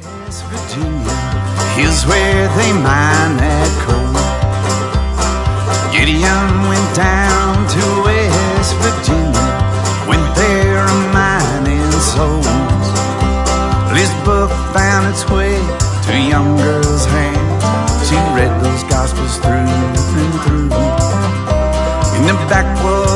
West Virginia, here's where they mine that coal. Gideon went down to West Virginia, went there a mining souls. His book found its way to a young girl's hands. She read those gospels through and through. In the backwoods